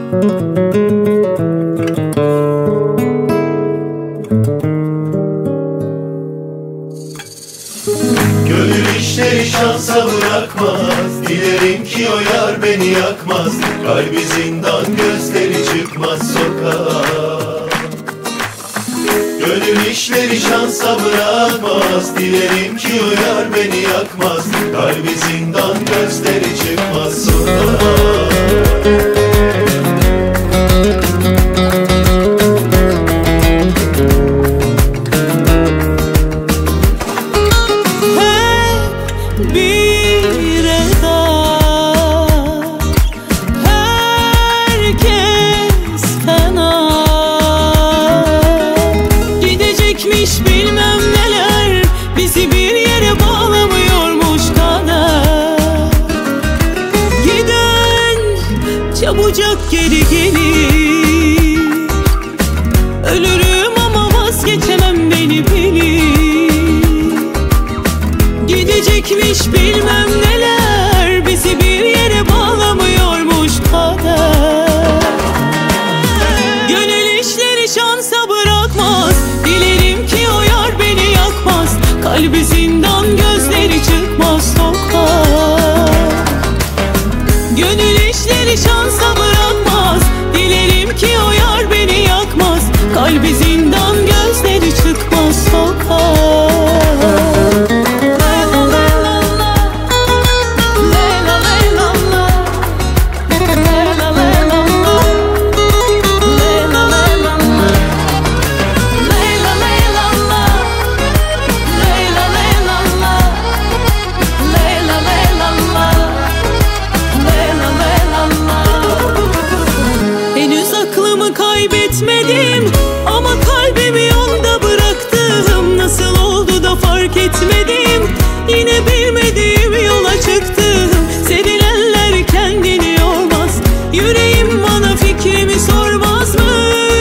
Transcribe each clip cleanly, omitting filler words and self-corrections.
Gönül işleri şansa bırakmaz, dilerim ki o yar beni yakmaz. Kalbi zindan, gözleri çıkmaz sokağa. Gönül işleri şansa bırakmaz, dilerim ki o yar beni yakmaz. Kalbi zindan, gözleri çıkmaz sokağa. Bir eda, herkes fena. Gidecekmiş bilmem neler, bizi bir yere bağlamıyormuş kader. Giden çabucak geri gelir, ölürüm ama vazgeçemem beni bilir. Gidecekmiş bilmem neler, bizi bir yere bağlamıyormuş kader. Gönül işleri şansa bırakmaz, dilerim ki o yar beni yakmaz. Kalbi zindan, gözleri çıkmaz sokağa. Gönül işleri şansa bırakmaz, dilerim ki o yar beni yakmaz. Kalbi zindan, gözleri çıkmaz sokağa. Kaybetmedim ama kalbimi yolda bıraktım. Nasıl oldu da fark etmedim, yine bilmediğim yola çıktım. Sevilenler kendini yormaz, yüreğim bana fikrimi sormaz mı?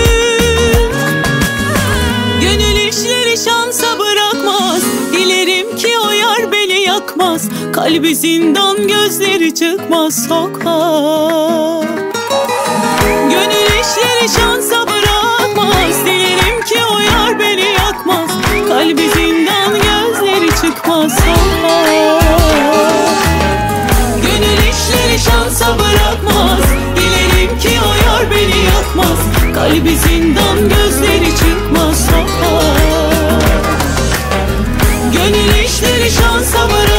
Gönül işleri şansa bırakmaz, dilerim ki o yar beni yakmaz. Kalbi zindan, gözleri çıkmaz sokağa. Gönül işleri şansa bırakmaz, dilerim ki o yar beni yakmaz. Kalbi zindan, gözleri çıkmaz sokağa. Gönül işleri şansa bırakmaz, dilerim ki o yar beni yakmaz. Kalbi zindan, gözleri çıkmaz sokağa. Gönül işleri şansa bırakmaz.